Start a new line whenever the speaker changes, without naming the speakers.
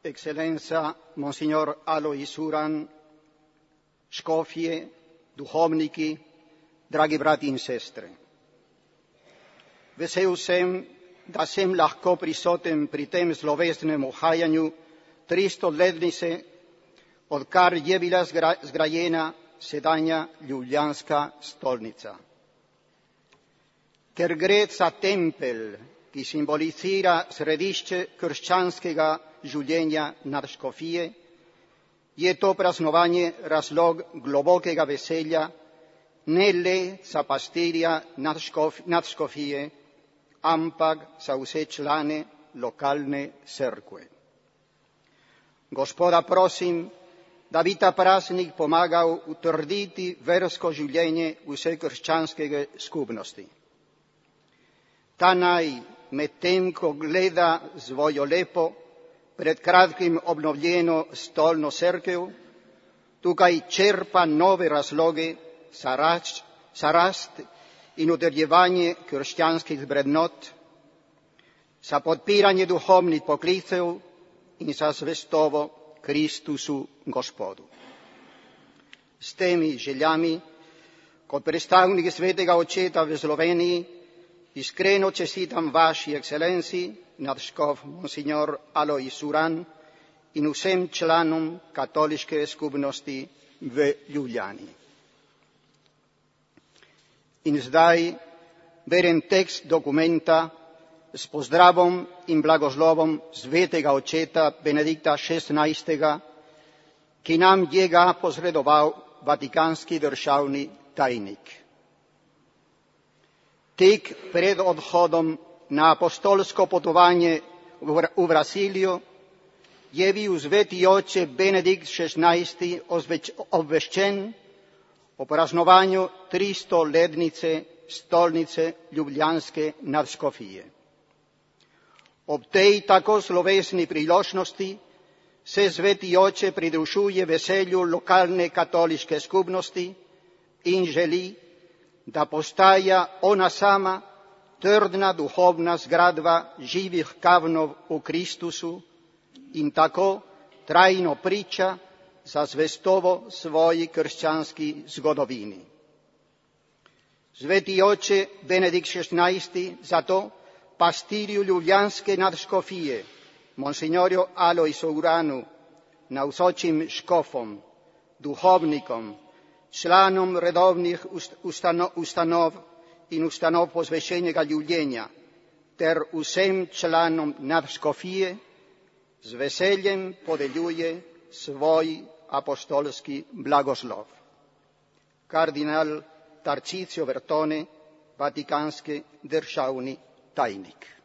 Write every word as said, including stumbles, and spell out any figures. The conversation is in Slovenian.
Excelenza Monsignor Alois Suran, škofje, duhovniki, dragi brati in sestre. Vesel sem, da sem lahko prisoten pri tem slovesnem ohajanju tristoletnice, odkar je bila zgrajena sedanja ljubljanska stolnica. Ker gre za tempelj, ki simbolizira središče krščanskega življenja nadškofije, je to praznovanje razlog globokega veselja ne le za pastirja nadškofije, ampak za vse člane lokalne cerkve. Gospoda prosim, da bi ta praznik pomagal utrditi versko življenje vse krščanske skupnosti. Ta naj, medtem ko gleda svojo lepo, pred kratkim obnovljeno stolno cerkev, tukaj črpa nove razloge za rast, za rast in utrjevanje krščanskih vrednot, za podpiranje duhovnih poklicev in za zvestobo Kristusu Gospodu. S temi željami, kot predstavnik svetega očeta v Sloveniji, iskreno čestitam vaši ekscelenciji, nadškof Monsignor Alois Suran in vsem članom katoliške skupnosti v Ljubljani. In zdaj berem tekst dokumenta s pozdravom in blagoslovom svetega očeta Benedikta šestnajstega, ki nam je ga posredoval vatikanski državni tajnik. Tik pred odhodom na apostolsko potovanje v Brazilijo je bil sveti oče Benedikt šestnajsti obveščen o praznovanju tristoletnice stolnice ljubljanske nadškofije. Ob tej tako slovesni priložnosti se sveti oče pridružuje veselju lokalne katoliške skupnosti in želi, da postaja ona sama trdna duhovna zgradba živih kavnov v Kristusu in tako trajno priča za zvestobo svoji krščanski zgodovini. Sveti oče Benedikt šestnajsti zato pastirju ljubljanske nadškofije, monsignorju Aloisu Uranu, navzočim škofom, duhovnikom, članom redovnih ustanov, ustanov in ustanov posvečenega življenja ter vsem članom nadškofije z veseljem podeljuje svoj apostolski blagoslov. Kardinal Tarcisio Bertone, vatikanski državni tajnik.